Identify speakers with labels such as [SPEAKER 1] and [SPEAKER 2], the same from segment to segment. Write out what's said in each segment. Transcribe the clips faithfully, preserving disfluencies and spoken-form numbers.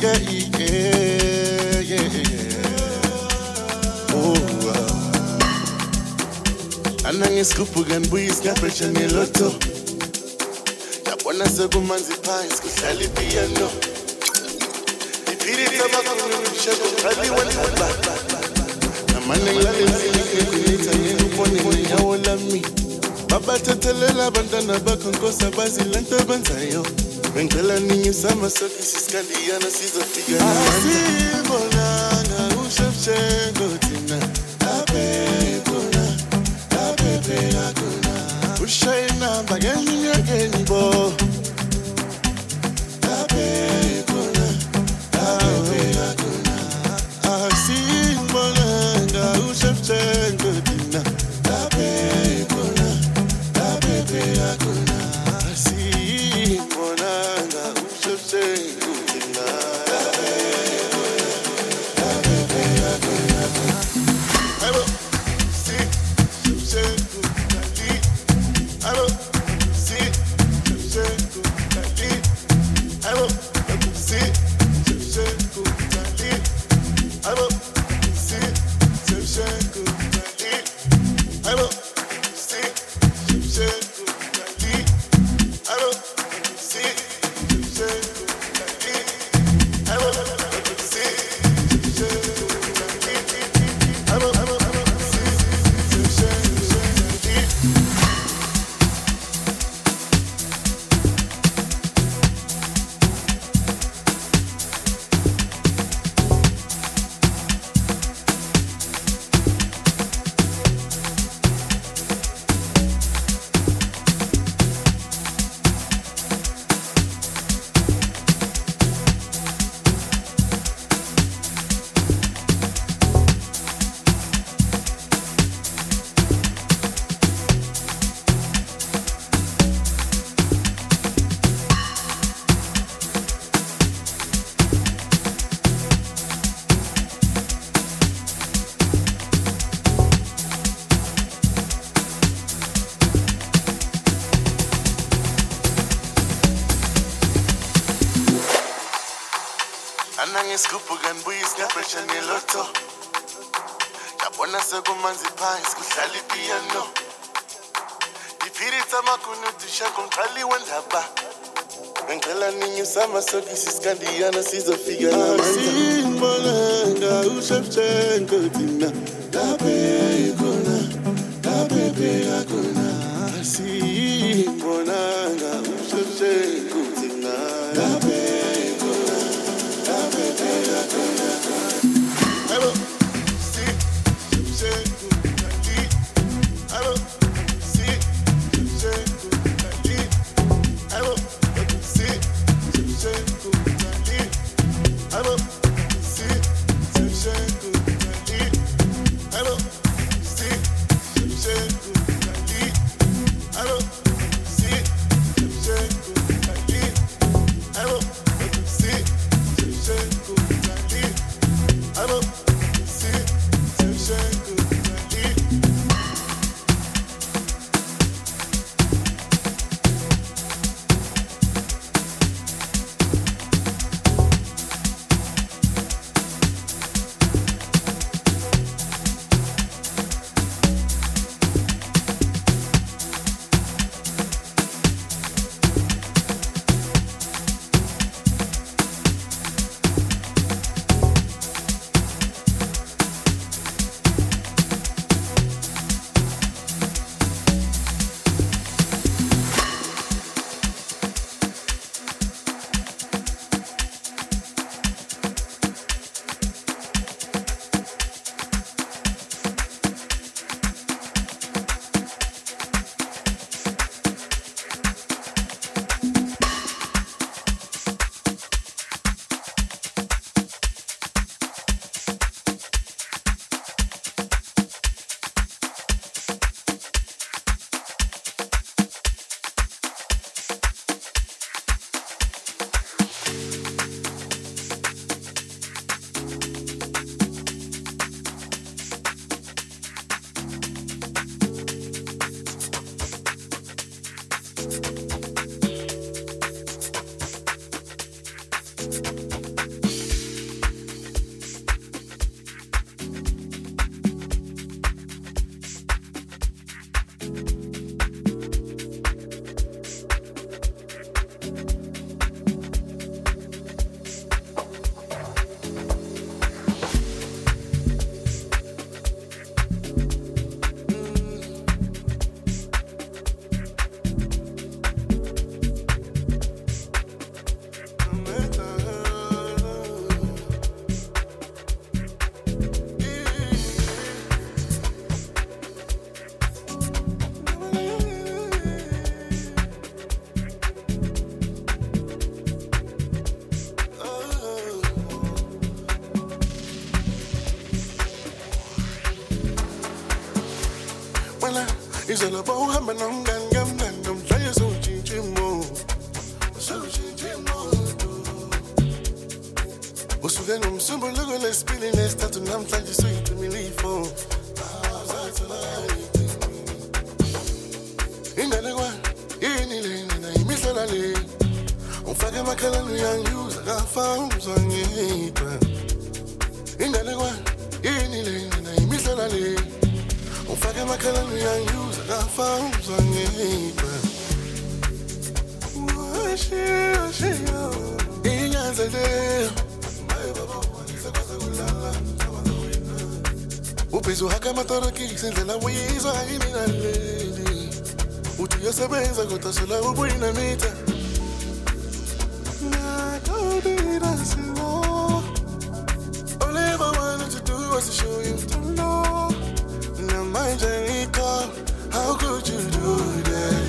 [SPEAKER 1] yeah, yeah, yeah, yeah. Oh, uh. Anangiskupugan buis ngapresha ngeloto. Yabona sekumanzi phansi kuhlala ipiano. Iphiri tabakuni mshako kali wandaba. Namane ngilale mzini kunita yenu pone nyawo lami. Baba tetelela bandana bakho nkosa bazilanta banzayo. Ngicela ninyi sama soki siskandiyana sizofika namandla. Asibonanga uShevchenko thina laphe khona laphe phela khona. Ushayina bagenye ngeni bo. Laphe khona laphe phela khona. Asibonanga uShevchenko thina laphe khona laphe phela khona. Asibonanga uShevchenko thina laphe laphe phela khona. Hello, see Shevchenko Kali. Hello, see Shevchenko Kali. Hello, see Shevchenko Kali. Hello, see Shevchenko Kali. Hello, see Shevchenko Kali. Hello, see Shevchenko Kali. Hello, see Shevchenko Kali. Hello, hello, hello, see Shevchenko Kali. Anangiskupugan buis ngapresha ngeloto. Yabona sekumanzi phansi kuhlala ipiano. Iphiri tamakuni tushako mkali wandaba. Ngicela ninyi sama soki siskandiyana sizofika namandla. Asibonanga uShevchenko thina laphe khona laphe phela khona. Asibonanga uShevchenko thina laphe khona laphe phela khona. Hello, see Shevchenko Kali. Hello, see Shevchenko Kali. Hello, see Shevchenko Kali. Hello, see Shevchenko Kali. Hello, see Shevchenko Kali. Hello, see Shevchenko Kali. Hello, see Shevchenko Kali. Hello, see Shevchenko Kali. izolo bohamba nomngani kamnandi nomdlalo sowutshintsha imo sowutshintsha imo usuke nomsumbuluko lesibili nesithathu namhlanje suyicimile ifo ingane kwa yini lena na imisala le ufake amakhalana uyangiyuza kafa umzwangedwa ingane kwa yini lena na imisala le ufake amakhalana uyangiyuza kafa umzwangedwa washiya washiya inyanza le ubizo haka matoroki sindlela uyizwa yini naleli uthi uyasebenza kodwa sola ubuyina mitha all I ever wanted to do was to show you to know. Now my journey come, how could you do that?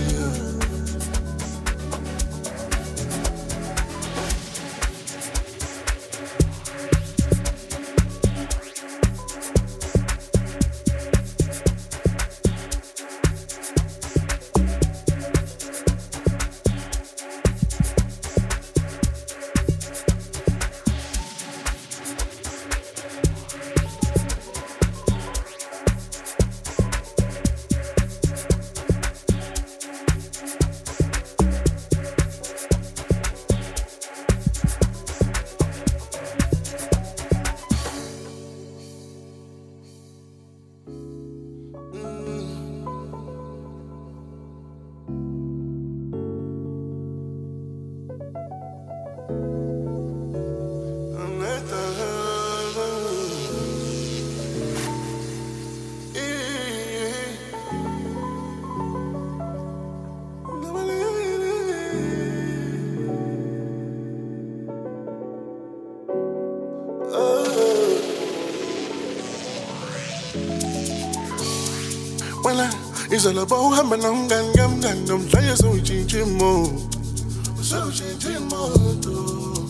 [SPEAKER 1] Izolo bohamba nomngani kamnandi nomdlalo sowutshintsha imo sowutshintsha imoto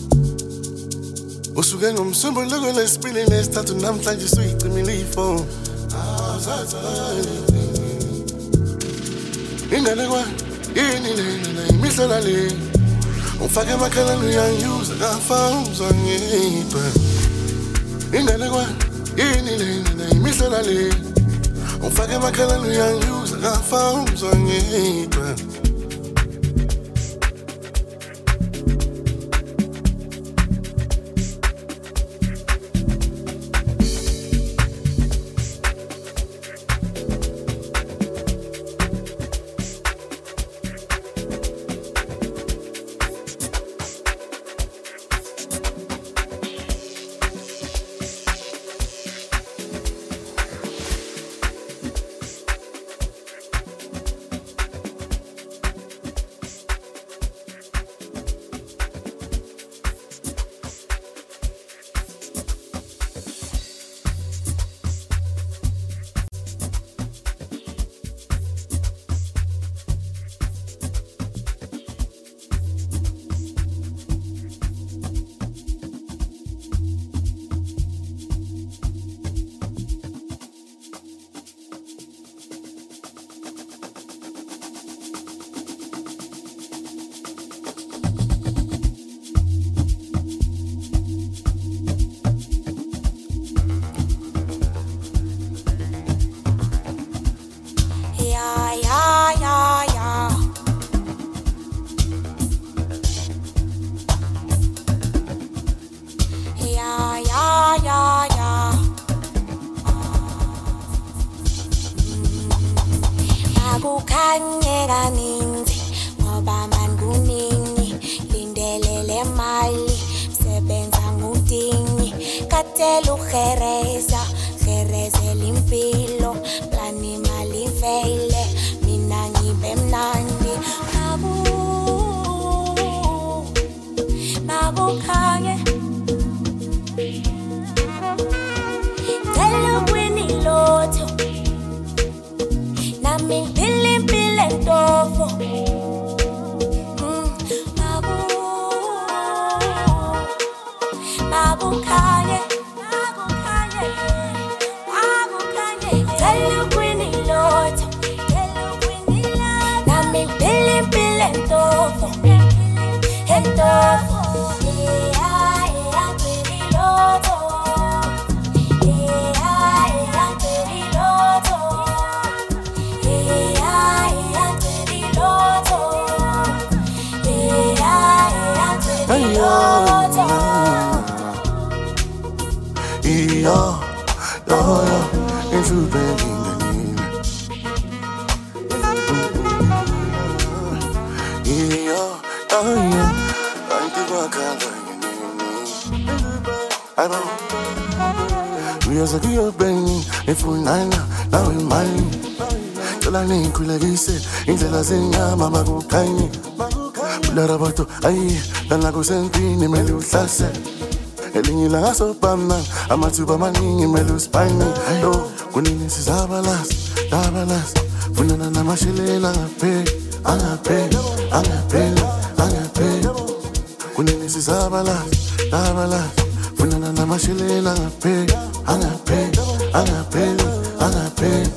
[SPEAKER 1] usuke nomsumbuluko lesibili nesithathu namhlanje suyicimile ifo ingane kwa yini lena na imisala le ufake amakhalana uyangiyuza kafa umzwangedwa ingane kwa yini lena na imisala le ufake amakhalana uyangiyuza kafa umzwangedwa
[SPEAKER 2] Tell you Queenie Lord, tell you
[SPEAKER 1] yo, yo, yo, inhluphe yo, oh yeah, antikwakhala I know. We are so good, baby. If we nine, now we mine. Tola ni kulagise, indlela zenyama makukhanye. Bulara bato, ayi, lana kusenti nimele uhlase. Elinye la ngasobana, amathuba maningi mele uspine. Yo, kunini sizabalas, dabalas. Funana namashelela ngape, angape, angape, angape. Kunini sizabalas, dabalas. Funana namashelela ngape, angape, angape, angape.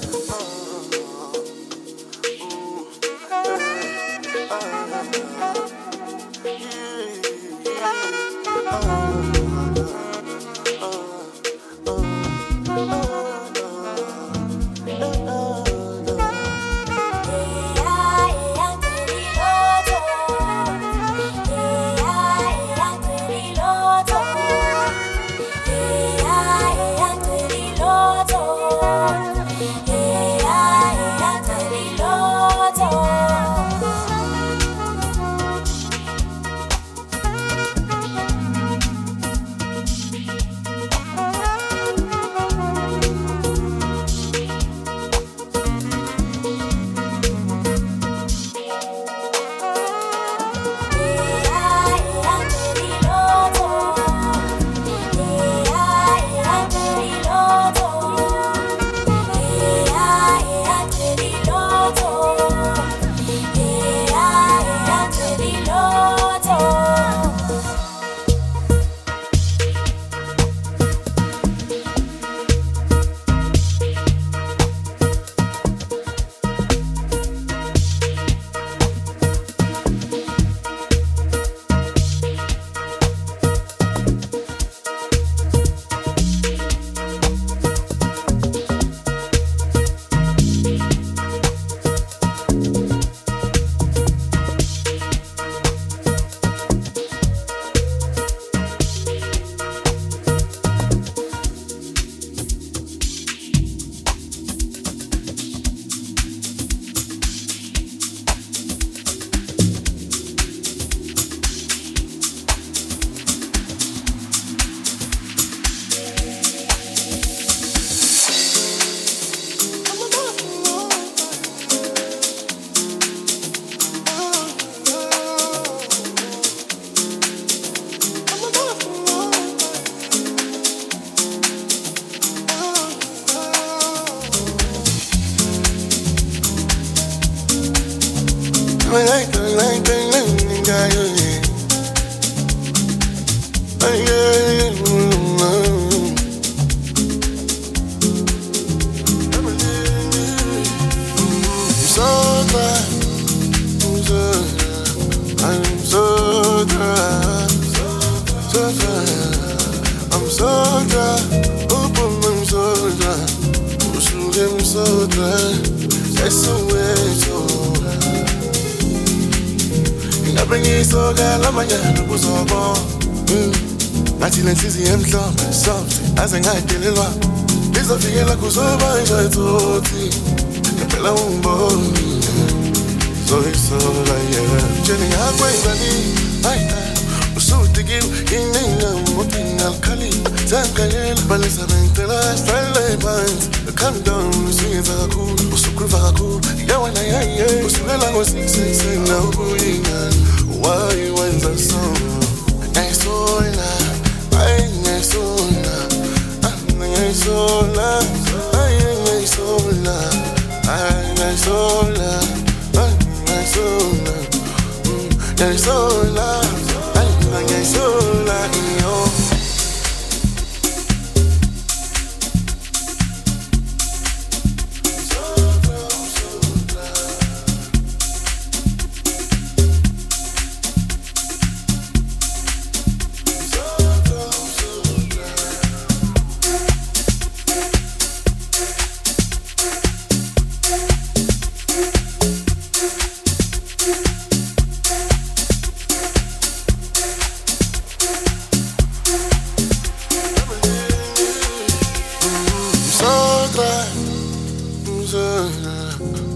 [SPEAKER 2] So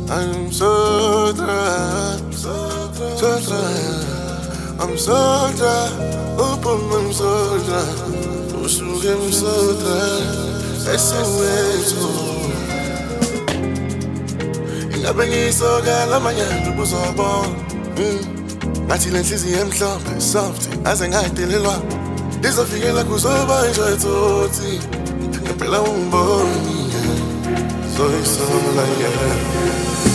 [SPEAKER 1] I'm so dry, so dry, so dry. I'm so dry, open, I'm so dry. Usuke, I'm so dry, esoweto. Ingabe ngisoka lamanyana ubuzobona. Ngathi lenhliziyo emhlophe soft, aze ngadelelwa. Lizofikela kuzoba injwethothi. Ngempela ungiboni, so isola yeah.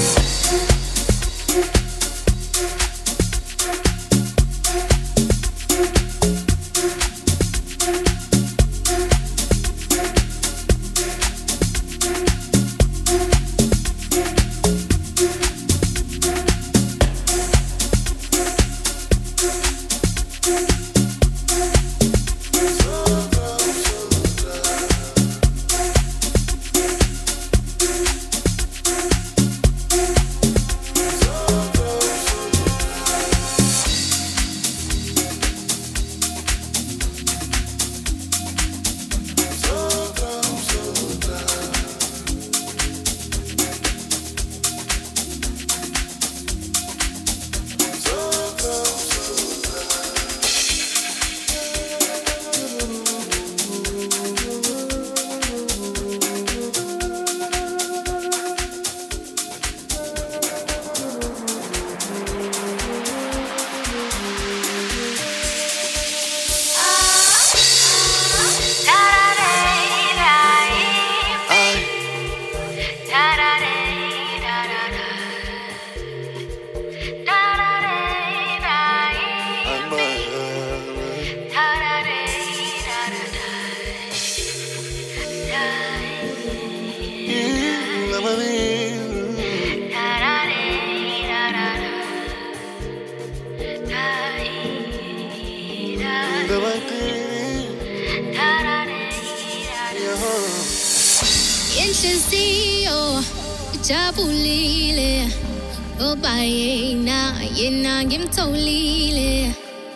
[SPEAKER 2] Inhliziyo ijabulile ngoba yena yena ngimtholile.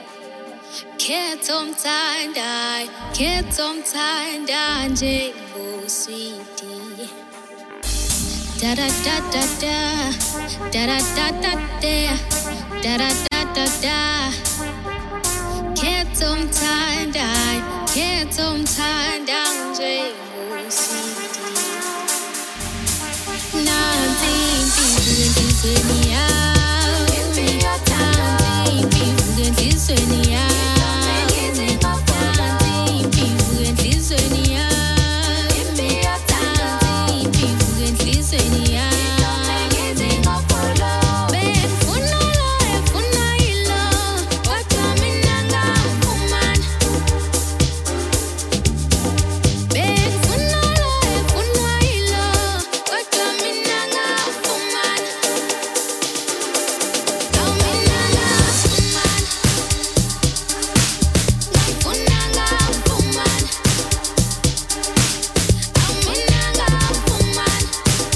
[SPEAKER 2] Khetha omthandayo, khetha omthanda nje ngosweetie. Da da da da da, da da da da da, da da da da da. Khetha omthandayo, khetha omthanda nje ngosweetie. Nothing people can sway me out. Nothing people can sway me out. Nothing people can sway me out. Nothing people can sway me out. Ben funolo, funayilo, wakaminanga kuman. Ben funolo, funayilo, wakaminanga kuman. Auminanga kuman. Funanga kuman. Auminanga kuman.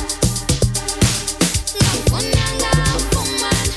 [SPEAKER 2] Funanga kuman.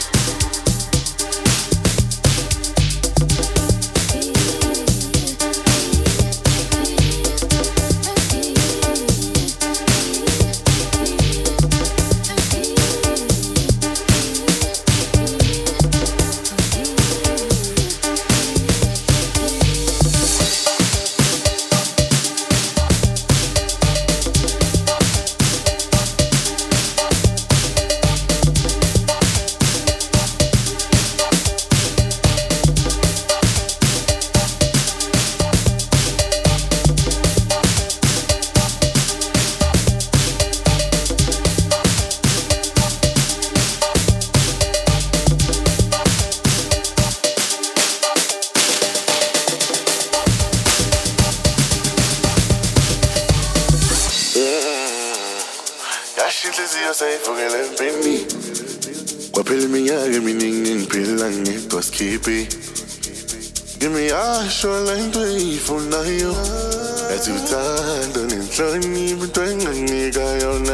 [SPEAKER 1] Yasho inhliziyo sayivukela empini. Kwaphela iminyaka eminingi ngiphila ngedwa Skippy. Kimi yasho lento eyifunayo. Yathi uthando nenhlonipho into enganginika yona.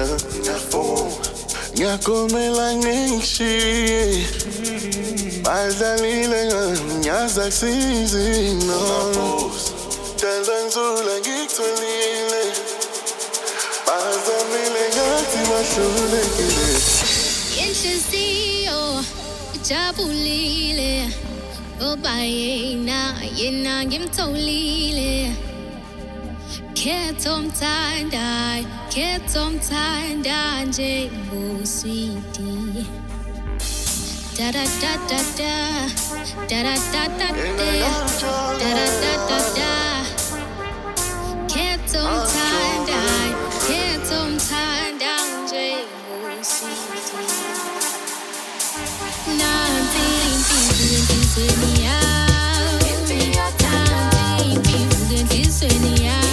[SPEAKER 1] Ngiyakomela ngishiye. Badlalile nganyaza kusizi no. Dala ngizula ngikutholile. Bazamile ngathi bahlulekile.
[SPEAKER 2] inhliziyo ijabulile ngoba yena yena ngimtholile khetha omthandayo khetha omthanda njengoswiti da da da da da da da da da da da da da da khetha omthandayo khetha omthanda njengoswiti nanti impilo enhlizweni yami nanti impilo enhlizweni yami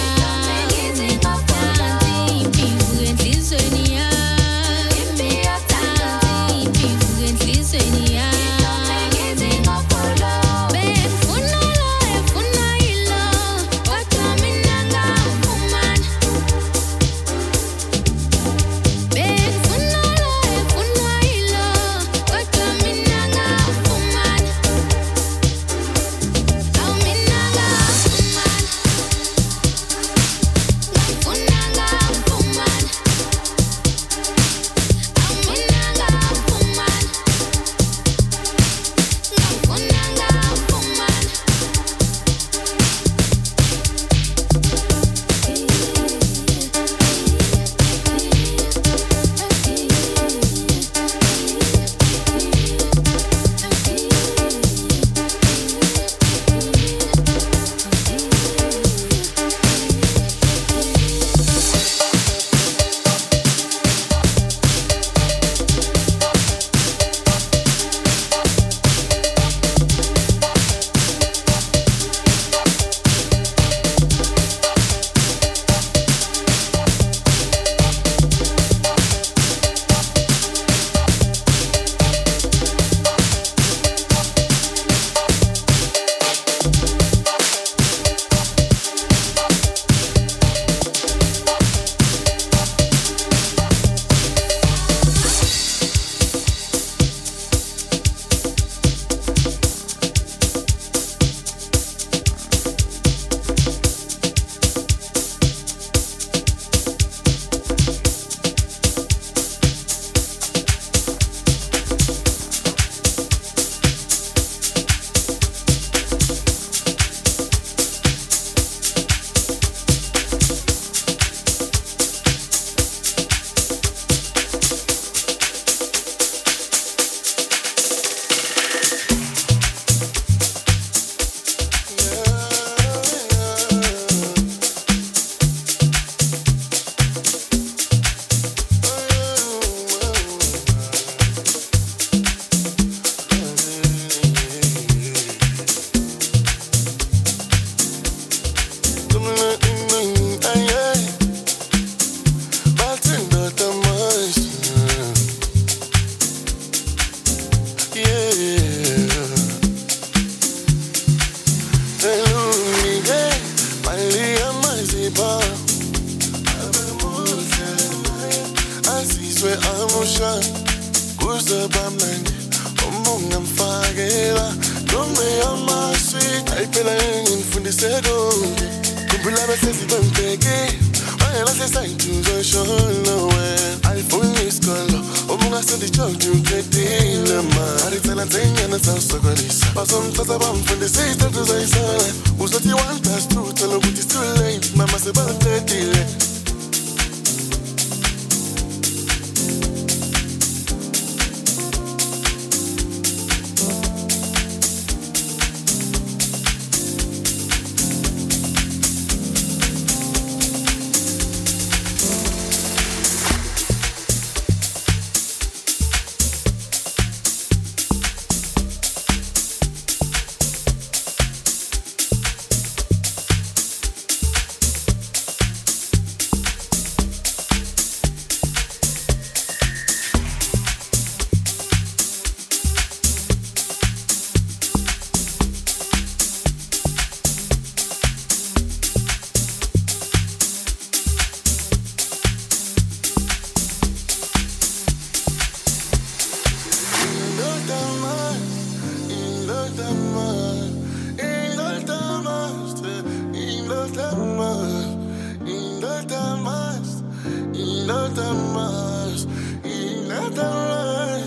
[SPEAKER 1] nada más y nada más.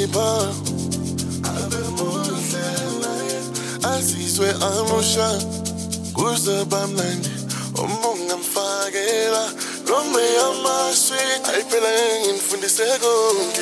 [SPEAKER 1] Hlonipha abe muhle naye asizwe amusha kuze bamnandi uma ungamfakela noma yamaswi ayiphela ngimfundise konke.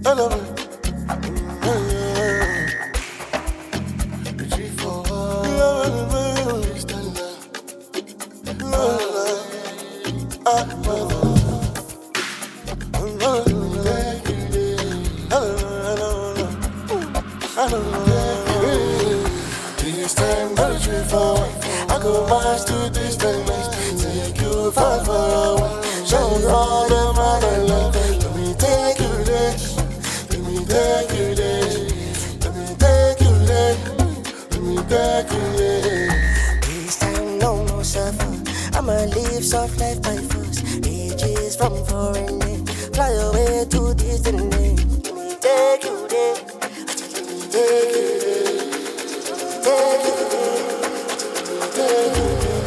[SPEAKER 1] I love it. This time, not three, four. I go miles to this time, take you far, far away. Show you all the motherland. Let me take you there. Let me take you there. Let me take you there. Let me take you there.
[SPEAKER 3] This time, no more suffer. I'ma live soft life by force. Ages from foreign land. Fly away to distant land. Let me take you there. Let me take you there. Take you there. Take you there.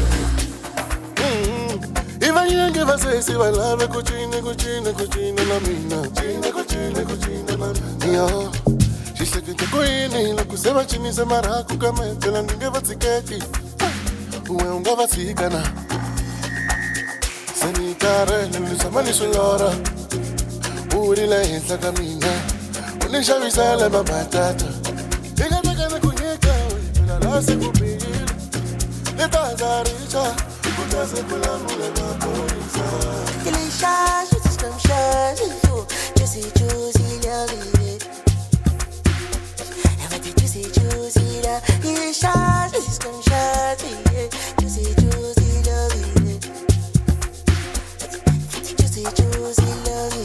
[SPEAKER 1] Even you give us a say, I love a cucina, cucina, cucina, la mina. Cucina, cucina, cucina, la mina. She's like a queen, look, Sema Chini, Samara, Kukame, tell and give us a cake. Who will never see Ghana. Semi Karen, and Samani Sulora. Who would lay like a mina? When they shall be silent about that. They got a Kuneka, and I lost it. Let us are richer.
[SPEAKER 3] Delicious, it's scrumptious, juicy, juicy, lovely. Everything juicy, juicy, delicious, it's scrumptious, juicy, juicy, lovely. Juicy, juicy, lovely.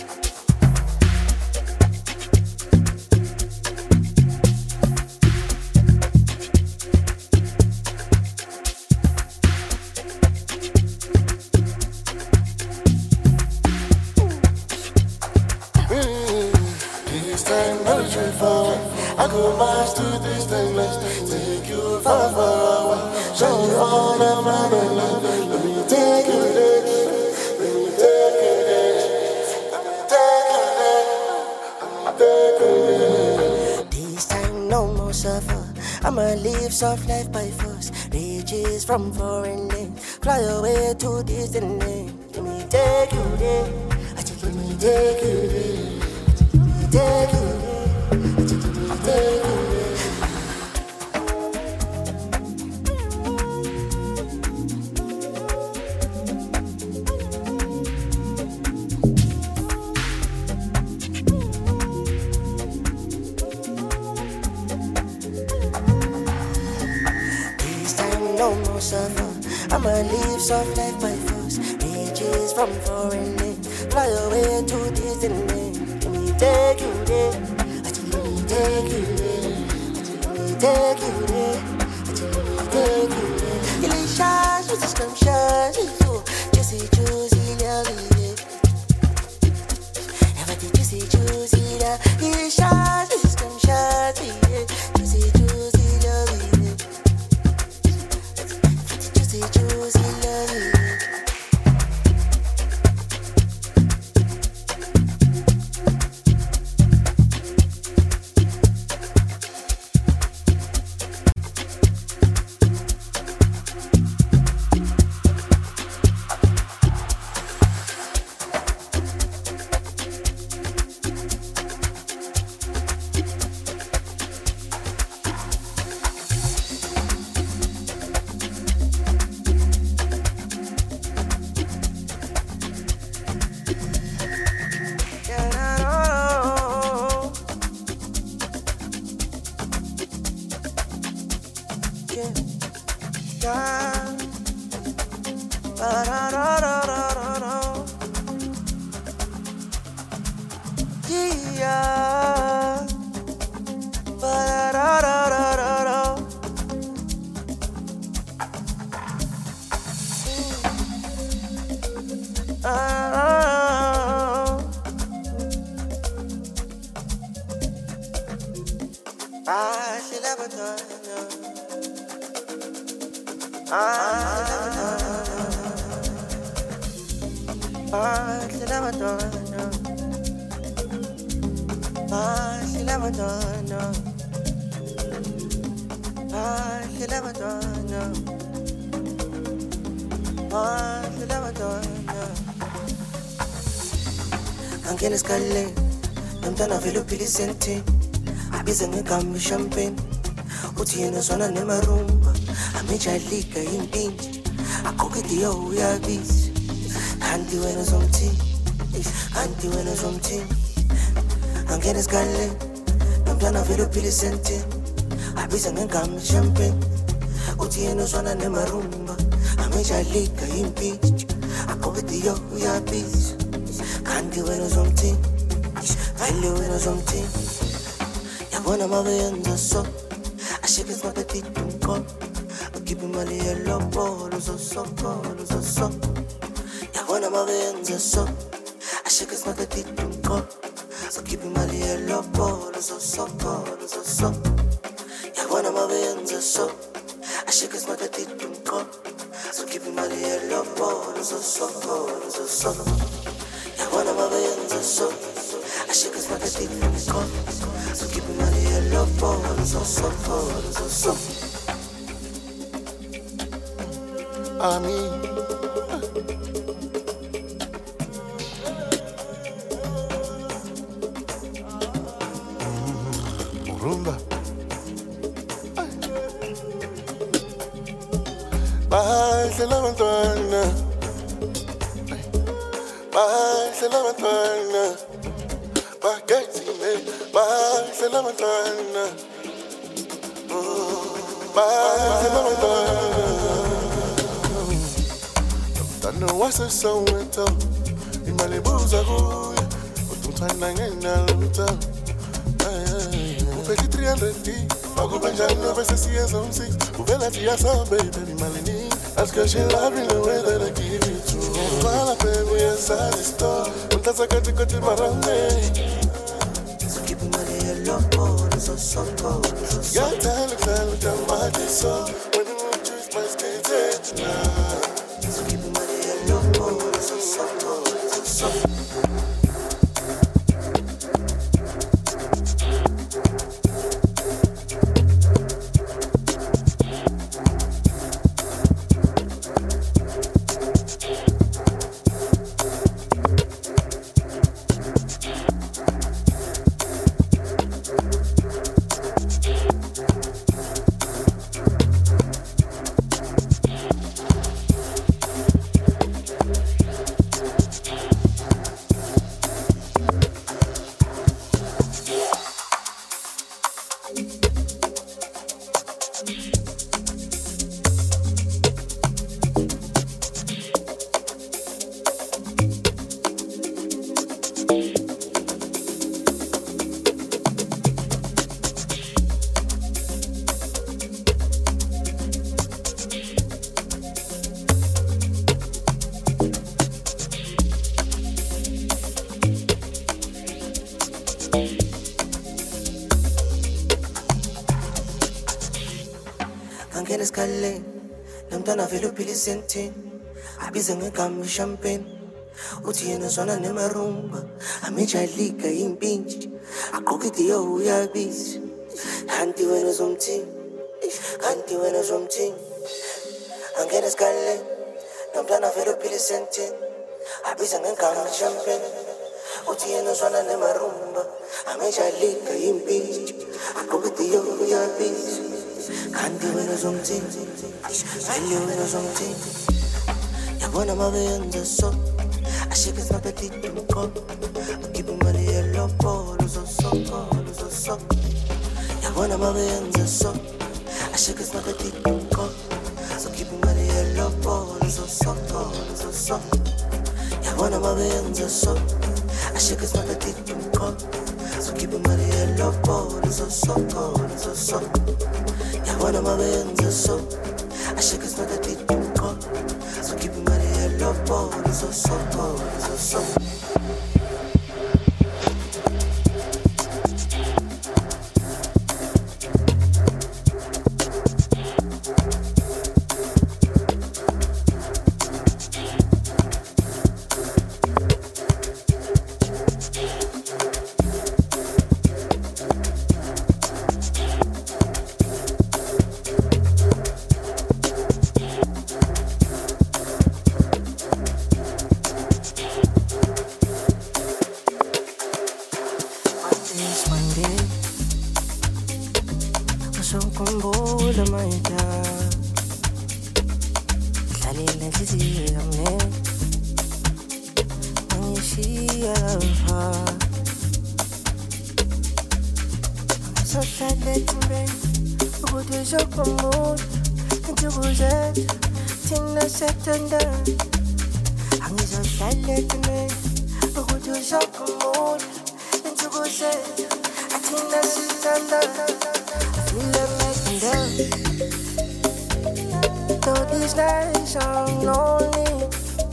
[SPEAKER 1] I go miles to this thing, let's take you far, far away. Show you all the motherland. Let me take you there. Let me take you there. Let me take you there. Let me take you there.
[SPEAKER 3] This time, no more suffer. I'ma live soft life by force. Rages from foreign land. Fly away to distant land. Let me take you there. Let me take you there. Let me take you there. This time, no more suffer. I'ma live soft life by force. Ages from foreign land. Fly away to distant land. Let me take you there. Let me take you there. Let me take you there. Let me take you there. Delicious, it's scrumptious, juicy, juicy, lovely. Everything juicy, juicy, delicious, it's scrumptious, juicy, juicy, lovely. Juicy, juicy, lovely. Nomntana vele uphila isenti abize ngegama champagne uthi yena zona nemarumba amijalika impinji akokidiyo uyabiza kanti wena zomthini kanti wena zomthini angena esikaleni nomntana vele uphila isenti abize ngegama champagne uthi yena zona nemarumba amijalika impinji akokidiyo uyabiza kanti wena zomthini vele wena zomthini yabona mabeyenza so ashike smakatitunko ukhiphe imali yelobolo uzosokolo uzoso yabona mabeyenza so ashike smakatitunko ukhiphe imali yelobolo uzosokolo uzoso yabona mabeyenza so ashike smakatitunko ukhiphe imali yelobolo uzosokolo uzoso yabona mabeyenza so ashike smakatitunko so keep it money and love for so so so so
[SPEAKER 1] I mean rumba bahle la bantwana bahle la bantwana bagezile bahle la bantwana bahle la bantwana mntana wasesoweto imali buza kuye uthumthana ngenalutho uphethe three hundred bakuba njani bese siyenza umsix uvela siyasa baby imali ni ask her she loving the way that I give it to her wala baby yes I store untasa kati kati marame
[SPEAKER 3] so so so so
[SPEAKER 1] yeah tell tell tell my so when you choose my stage now
[SPEAKER 3] so keep it money and love so so so so angena esikaleni nomntana vele uphila isenti abize ngegama champagne uthi yena zona nemarumba amijalika impinji akokidiyo uyabiza kanti wena zomthini kanti wena zomthini angena esikaleni nomntana vele uphila isenti abize ngegama champagne uthi yena zona nemarumba amijalika impinji akokidiyo uyabiza kanti wena zomthini vele wena zomthini yabona mabeyenza so ashike smakatitunko ukhiphe imali yelobolo uzosokolo uzoso yabona mabeyenza so ashike smakatitunko ukhiphe imali yelobolo uzosokolo uzoso yabona mabeyenza so ashike smakatitunko ukhiphe imali yelobolo uzosokolo uzoso yabona mabeyenza so ashike smakatitunko so keep it money and love for so so so so find it. Usukhumbula mayda dlalile inhliziyo yami angishiya lapha ngizohlala ethembeni ukuthi uzokhumbula insuku zethu thina sethandana angizohlala ethembeni ukuthi uzokhumbula insuku zethu thina sethandana. I feel like making love. Though these nights I'm lonely,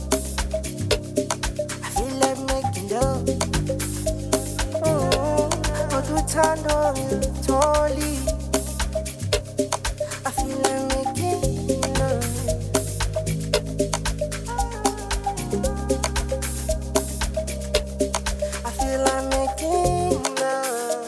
[SPEAKER 3] I feel like making love. Mm-hmm. But we turn on totally. I feel like making love. I feel like making love.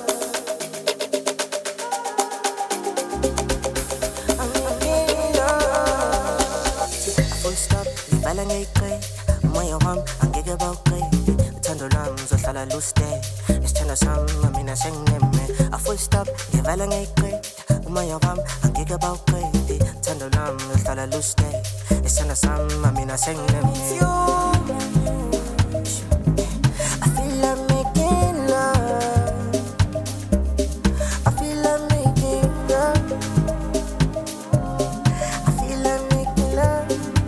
[SPEAKER 3] Vala ngayikay, umoya wami angeke bawuqede. Uthando lwami uzohlala lu-stay. Isithando sami mina sengineme. A full stop, ngivala ngayikay, umoya wami angeke bawuqede. Uthando lwami uzohlala lu-stay. Isithando sami mina sengineme. I feel like making love. I feel like making love. I feel like making love.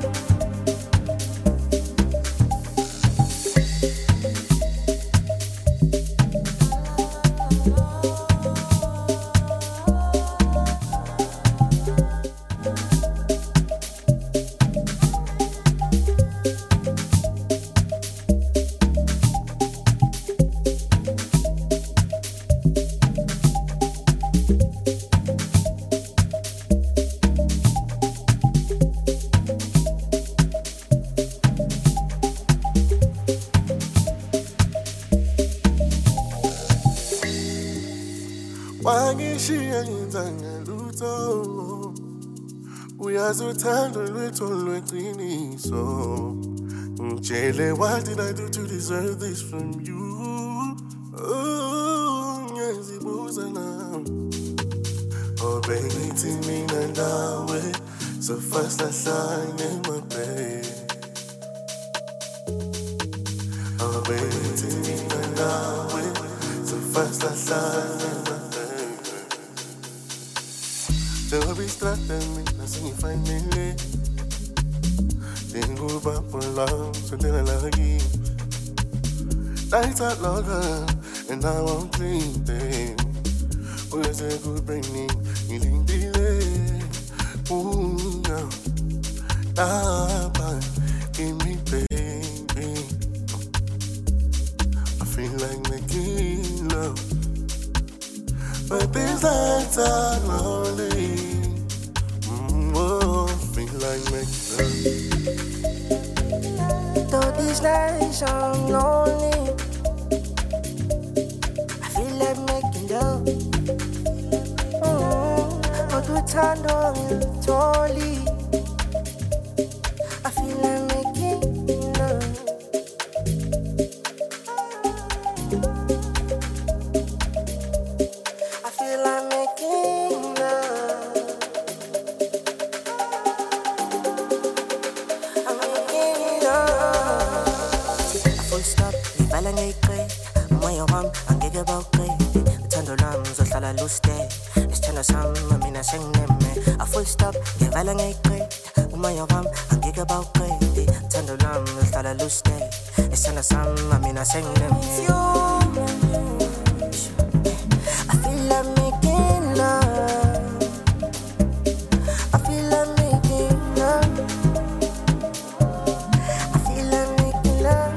[SPEAKER 1] Wangishiya ngenzanga lutho uyazi uthando lwethu lweqiniso ngitshele what did I do to deserve this from you? Oh, ngiyazibuza now. Oh baby, mina nawe so fast lahlane my baby. Oh baby, mina nawe so fast lahlane. Don't be distracting me, I see you finally. Then go back for love, so then I like you. Nights are longer, and I won't clean them. Where's a good brain, healing delay. Ooh, no. Ah, but give me baby. I feel like making love. But these nights are lonely. Mm, oh, feel like making love.
[SPEAKER 3] Though these nights I'm lonely, I feel like making love. Mm, but we turn on totally. I feel like making love. Stay. Isithando sami mina sengineme. A full stop, ngivala ngayikay. Umoya wami angeke bawuqede. Uthando lwami luhlala lu-stay. Isithando sami mina sengineme. I feel like making love. I feel like making love. I feel like making love.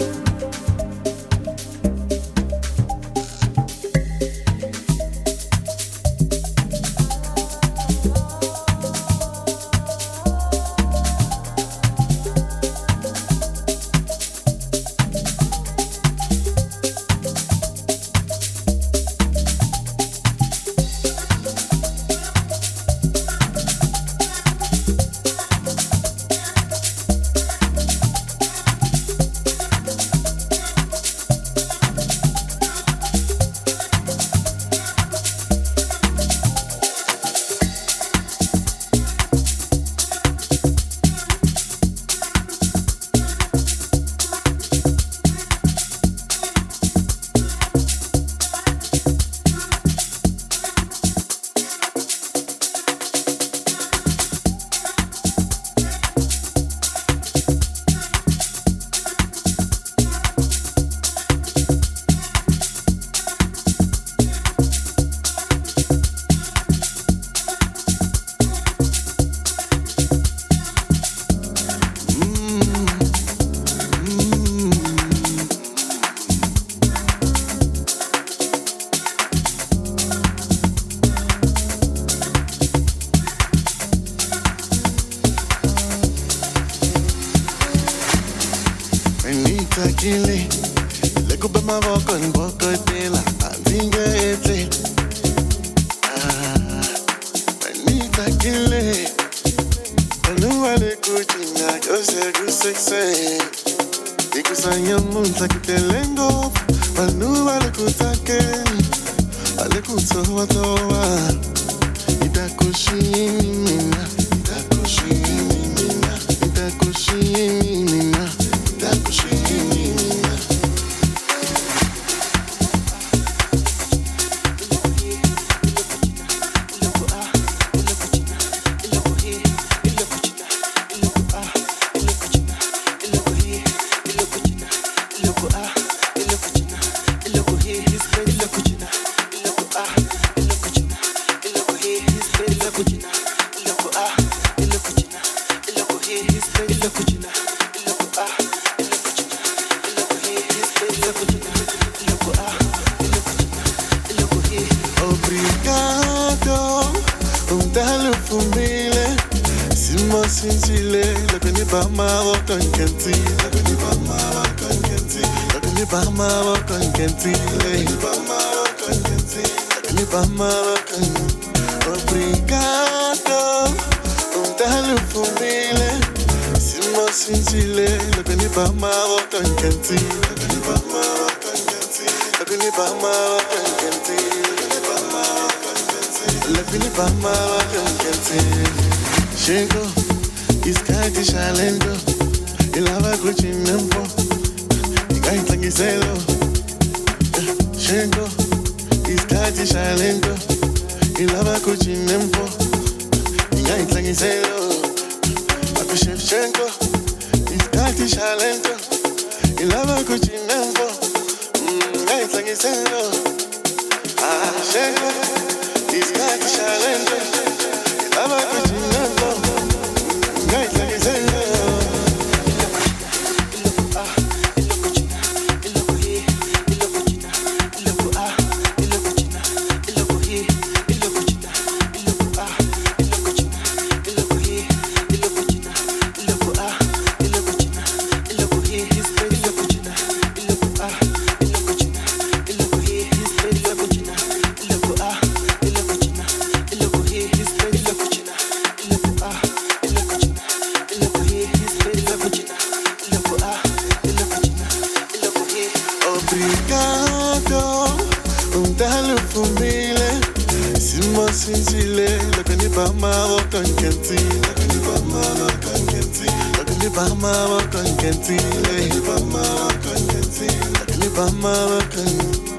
[SPEAKER 1] Ingete. Ah, Manita Kile. Anuale Kuchina, Jose Gusexe. Ikusanya Munta Kitelengo. Anuale Kutaken. Ale Kutoa. Itakushimina. Itakushimina. Itakushimina. Itakushimina. Obrigado, um talo fumile, simo sinchile, lakoni bama con kenti, lakoni bama con kenti, lakoni bama con kenti, lakoni bama con kenti, lakoni bama con. Obrigado, um talo fumile, simo sinchile, lakoni bama con kenti, lakoni bama con kenti, lakoni bama con kenti. Lakini bama wakankente Shingo, iskati shalendo Ilava kuchinempo Ikaita giselo Shingo, iskati shalendo Ilava kuchinempo Ikaita giselo Akushef Shingo, iskati shalendo Ilava kuchinempo Ikaita giselo Ah, Shingo He's got the challenge. I'm a good enough. Night like it's Obrigado, um talo fumile, simo sinchile, lakoni bama con kenti, lakoni bama con kenti, lakoni bama con kenti, lakoni bama con kenti, lakoni bama con.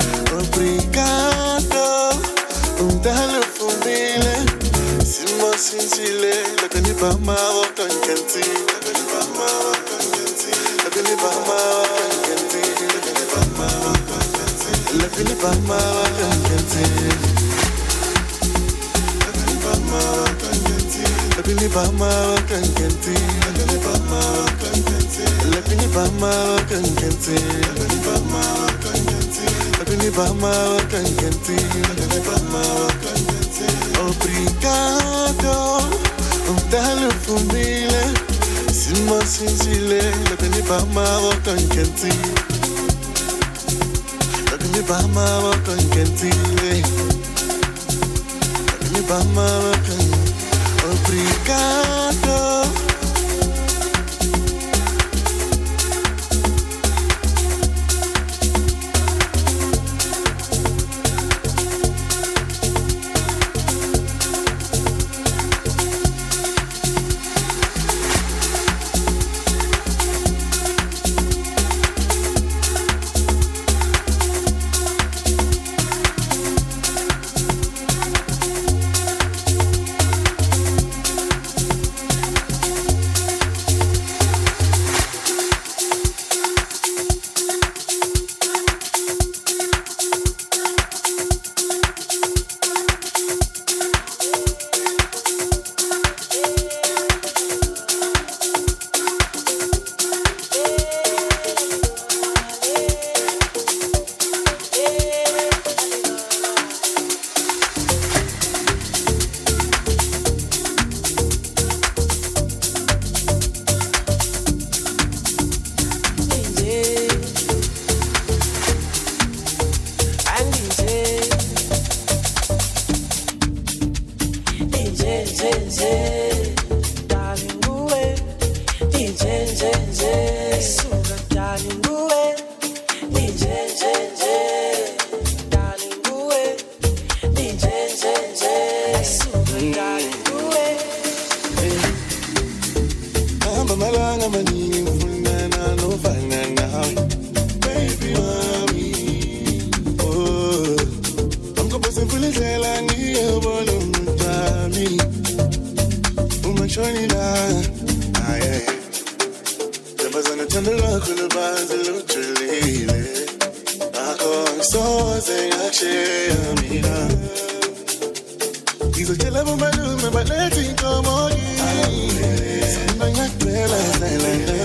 [SPEAKER 1] Obrigado, um talo fumile, simo sinchile, lakoni bama con kenti, lakoni bama con kenti, lakoni bama con kenti. Lakini bama wakankente Lakini bama wakankente Lakini bama wakankente Lakini bama wakankente Lakini bama wakankente Lakini bama wakankente Lakini bama wakankente Lakini bama wakankente Obrigado Um talo fumile Simo sinchile Lakini bama wakankente Lakini bama wakankente Lakini bama wakankente Obrigado But let's go more. Something like